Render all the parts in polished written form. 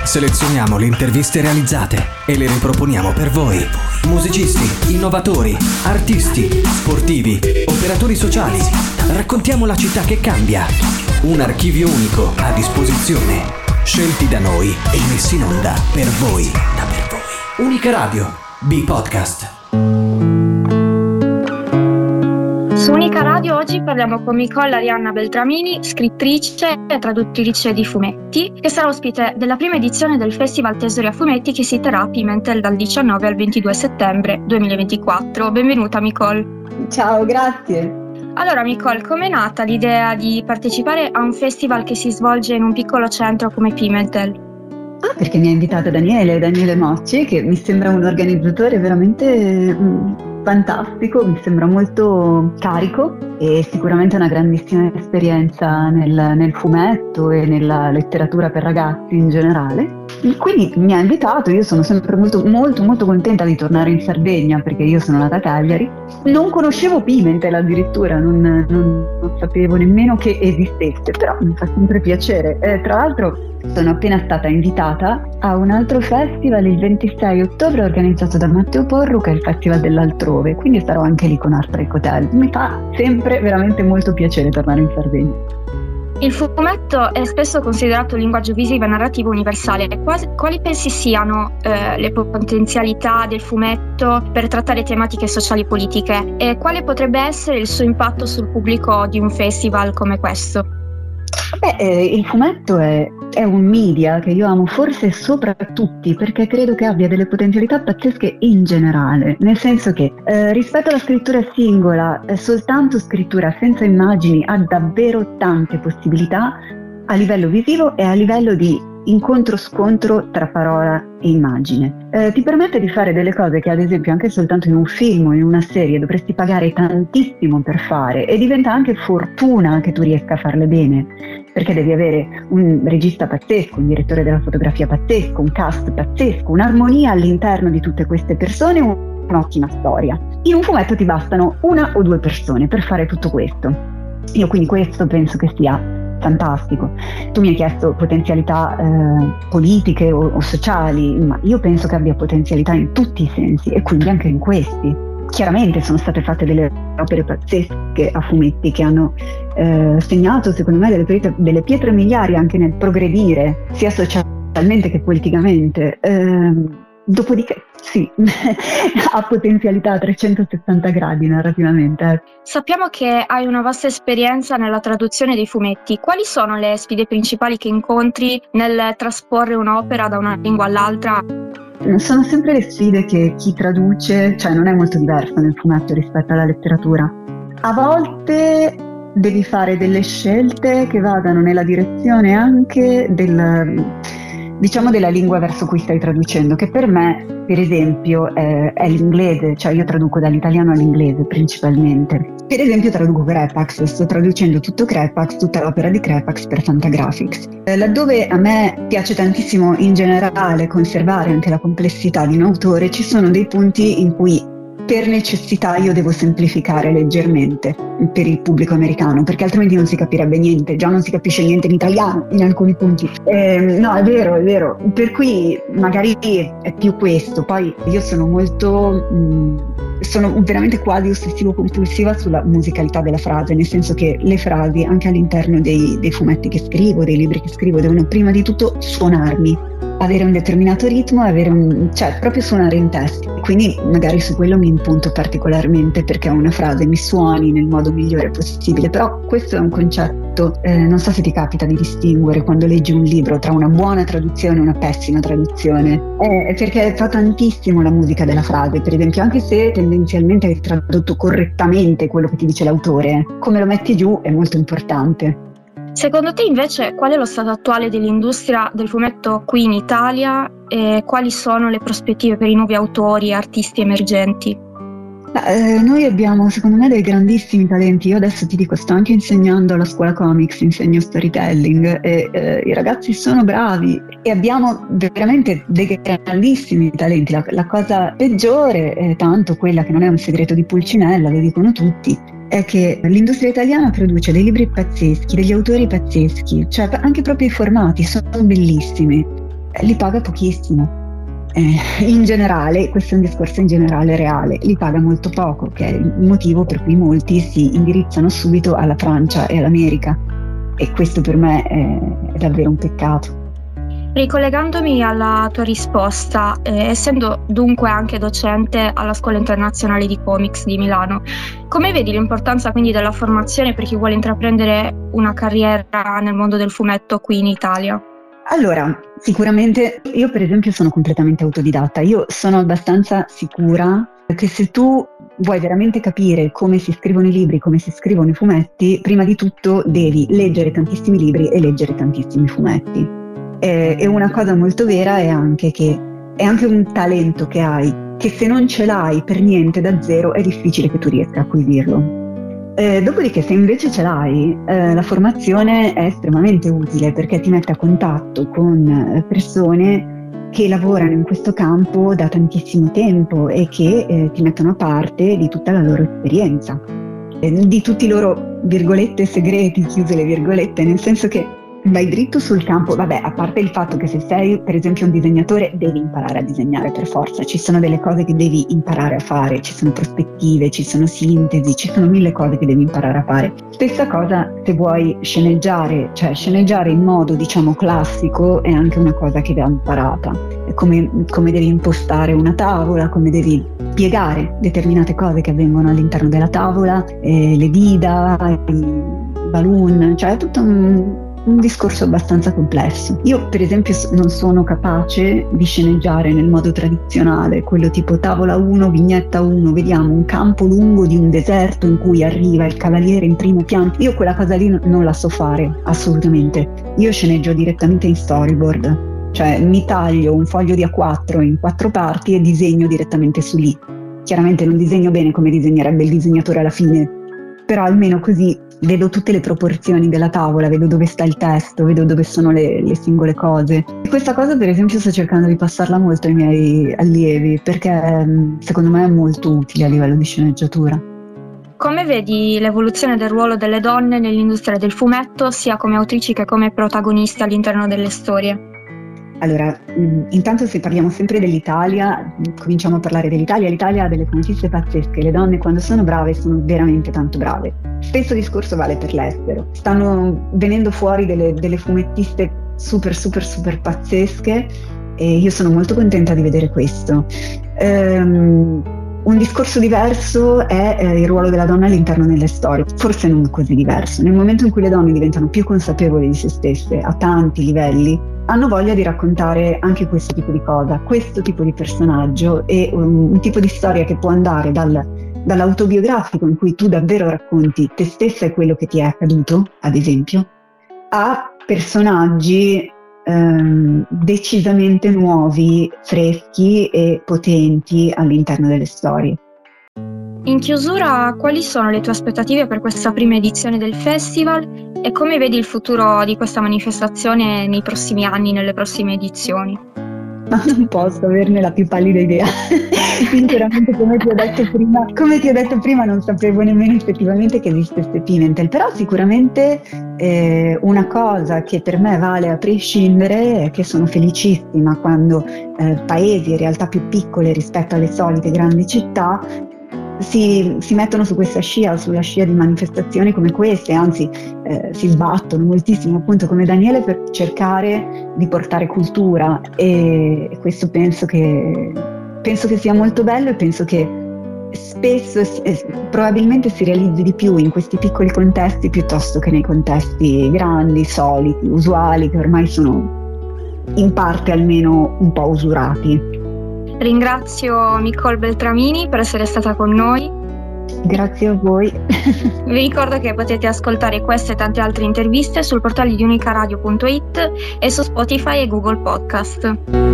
Selezioniamo le interviste realizzate e le riproponiamo per voi. Musicisti, innovatori, artisti, sportivi, operatori sociali. Raccontiamo la città che cambia. Un archivio unico a disposizione. Scelti da noi e messi in onda per voi. Unica Radio, B-Podcast. Su Unica Radio oggi parliamo con Nicole Arianna Beltramini, scrittrice e traduttrice di fumetti, che sarà ospite della prima edizione del Festival Tesori a Fumetti che si terrà a Pimentel dal 19 al 22 settembre 2024. Benvenuta Nicole. Ciao, grazie. Allora Nicole, com'è nata l'idea di partecipare a un festival che si svolge in un piccolo centro come Pimentel? Perché mi ha invitato Daniele Mocci, che mi sembra un organizzatore veramente fantastico, mi sembra molto carico e sicuramente una grandissima esperienza nel fumetto e nella letteratura per ragazzi in generale. Quindi mi ha invitato, io sono sempre molto contenta di tornare in Sardegna perché io sono nata a Cagliari. Non conoscevo Pimentel addirittura, non sapevo nemmeno che esistesse, però mi fa sempre piacere. Tra l'altro sono appena stata invitata a un altro festival il 26 ottobre organizzato da Matteo Porru, che è il Festival dell'Altrove, quindi sarò anche lì con Heartbreak Hotel. Mi fa sempre veramente molto piacere tornare in Sardegna. Il fumetto è spesso considerato un linguaggio visivo e narrativo universale. Quali pensi siano le potenzialità del fumetto per trattare tematiche sociali e politiche? E quale potrebbe essere il suo impatto sul pubblico di un festival come questo? Il fumetto è un media che io amo forse sopra tutti perché credo che abbia delle potenzialità pazzesche in generale, nel senso che rispetto alla scrittura singola, soltanto scrittura senza immagini ha davvero tante possibilità a livello visivo e a livello di incontro-scontro tra parola e immagine. Ti permette di fare delle cose che ad esempio anche soltanto in un film o in una serie dovresti pagare tantissimo per fare, e diventa anche fortuna che tu riesca a farle bene, perché devi avere un regista pazzesco, un direttore della fotografia pazzesco, un cast pazzesco, un'armonia all'interno di tutte queste persone, un'ottima storia. In un fumetto ti bastano una o due persone per fare tutto questo. Io quindi questo penso che sia fantastico. Tu mi hai chiesto potenzialità politiche o sociali, ma io penso che abbia potenzialità in tutti i sensi e quindi anche in questi. Chiaramente sono state fatte delle opere pazzesche a fumetti che hanno segnato secondo me delle pietre miliari anche nel progredire sia socialmente che politicamente. Dopodiché sì, ha potenzialità a 360 gradi narrativamente. Sappiamo che hai una vasta esperienza nella traduzione dei fumetti. Quali sono le sfide principali che incontri nel trasporre un'opera da una lingua all'altra? Sono sempre le sfide che chi traduce, cioè non è molto diverso nel fumetto rispetto alla letteratura. A volte devi fare delle scelte che vadano nella direzione anche della lingua verso cui stai traducendo, che per me, per esempio, è l'inglese, cioè io traduco dall'italiano all'inglese principalmente. Per esempio traduco Crepax, sto traducendo tutto Crepax, tutta l'opera di Crepax per Fantagraphics. Laddove a me piace tantissimo in generale conservare anche la complessità di un autore, ci sono dei punti in cui per necessità io devo semplificare leggermente per il pubblico americano, perché altrimenti non si capirebbe niente, già non si capisce niente in italiano in alcuni punti. No, è vero, per cui magari è più questo. Poi io sono veramente quasi ossessivo-compulsiva sulla musicalità della frase, nel senso che le frasi anche all'interno dei fumetti che scrivo, dei libri che scrivo, devono prima di tutto suonarmi, avere un determinato ritmo, cioè proprio suonare in testa. Quindi magari su quello mi impunto particolarmente perché una frase mi suoni nel modo migliore possibile. Però questo è un concetto, non so se ti capita di distinguere quando leggi un libro tra una buona traduzione e una pessima traduzione, perché fa tantissimo la musica della frase. Per esempio, anche se tendenzialmente hai tradotto correttamente quello che ti dice l'autore, come lo metti giù è molto importante. Secondo te invece qual è lo stato attuale dell'industria del fumetto qui in Italia e quali sono le prospettive per i nuovi autori e artisti emergenti? Noi abbiamo secondo me dei grandissimi talenti. Io adesso ti dico, sto anche insegnando alla scuola comics, insegno storytelling e i ragazzi sono bravi e abbiamo veramente dei grandissimi talenti. La cosa peggiore, tanto quella che non è un segreto di Pulcinella, lo dicono tutti, è che l'industria italiana produce dei libri pazzeschi, degli autori pazzeschi, cioè anche proprio i formati sono bellissimi. li paga pochissimo. In generale, questo è un discorso in generale reale, li paga molto poco, che è il motivo per cui molti si indirizzano subito alla Francia e all'America, e questo per me è davvero un peccato. Ricollegandomi alla tua risposta, essendo dunque anche docente alla Scuola Internazionale di Comics di Milano, come vedi l'importanza quindi della formazione per chi vuole intraprendere una carriera nel mondo del fumetto qui in Italia? Allora, sicuramente io per esempio sono completamente autodidatta, io sono abbastanza sicura che se tu vuoi veramente capire come si scrivono i libri, come si scrivono i fumetti, prima di tutto devi leggere tantissimi libri e leggere tantissimi fumetti. E una cosa molto vera è anche che è anche un talento che hai, che se non ce l'hai per niente da zero è difficile che tu riesca a acquisirlo. Dopodiché, se invece ce l'hai, la formazione è estremamente utile perché ti mette a contatto con persone che lavorano in questo campo da tantissimo tempo e che ti mettono a parte di tutta la loro esperienza, di tutti i loro virgolette segreti, chiuse le virgolette, nel senso che vai dritto sul campo. Vabbè, a parte il fatto che se sei per esempio un disegnatore devi imparare a disegnare per forza, ci sono delle cose che devi imparare a fare, ci sono prospettive, ci sono sintesi, ci sono 1000 cose che devi imparare a fare. Stessa cosa se vuoi sceneggiare, cioè sceneggiare in modo diciamo classico è anche una cosa che va imparata, come devi impostare una tavola, come devi spiegare determinate cose che avvengono all'interno della tavola, le dita, i balloon, cioè è tutto un discorso abbastanza complesso. Io per esempio non sono capace di sceneggiare nel modo tradizionale, quello tipo tavola 1, vignetta 1, vediamo un campo lungo di un deserto in cui arriva il cavaliere in primo piano. Io quella cosa lì non la so fare assolutamente. Io sceneggio direttamente in storyboard, cioè mi taglio un foglio di A4 in 4 parti e disegno direttamente su lì. Chiaramente non disegno bene come disegnerebbe il disegnatore alla fine, però almeno così vedo tutte le proporzioni della tavola, vedo dove sta il testo, vedo dove sono le singole cose. E questa cosa per esempio sto cercando di passarla molto ai miei allievi perché secondo me è molto utile a livello di sceneggiatura. Come vedi l'evoluzione del ruolo delle donne nell'industria del fumetto, sia come autrici che come protagoniste all'interno delle storie? Allora, intanto se parliamo sempre dell'Italia, cominciamo a parlare dell'Italia. L'Italia ha delle fumettiste pazzesche, le donne quando sono brave sono veramente tanto brave. Stesso discorso vale per l'estero, stanno venendo fuori delle fumettiste super super super pazzesche e io sono molto contenta di vedere questo. Un discorso diverso è il ruolo della donna all'interno delle storie, forse non così diverso. Nel momento in cui le donne diventano più consapevoli di se stesse a tanti livelli, hanno voglia di raccontare anche questo tipo di cosa, questo tipo di personaggio e un tipo di storia che può andare dall'autobiografico in cui tu davvero racconti te stessa e quello che ti è accaduto, ad esempio, a personaggi decisamente nuovi, freschi e potenti all'interno delle storie. In chiusura, quali sono le tue aspettative per questa prima edizione del festival e come vedi il futuro di questa manifestazione nei prossimi anni, nelle prossime edizioni? Ma non posso averne la più pallida idea. Sinceramente, come ti ho detto prima, non sapevo nemmeno effettivamente che esistesse Pimentel, però sicuramente una cosa che per me vale a prescindere è che sono felicissima quando paesi e realtà più piccole rispetto alle solite grandi città si mettono su questa scia, sulla scia di manifestazioni come queste, anzi si sbattono moltissimo, appunto come Daniele, per cercare di portare cultura e questo penso che sia molto bello e penso che spesso probabilmente si realizzi di più in questi piccoli contesti piuttosto che nei contesti grandi, soliti, usuali, che ormai sono in parte almeno un po' usurati. Ringrazio Nicole Beltramini per essere stata con noi. Grazie a voi. Vi ricordo che potete ascoltare queste e tante altre interviste sul portale di unicaradio.it e su Spotify e Google Podcast.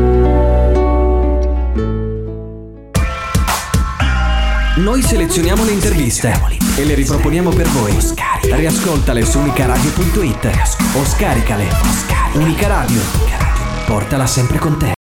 Noi selezioniamo le interviste e le riproponiamo per voi. Riascoltale su unicaradio.it o scaricale. Unica Radio. Portala sempre con te.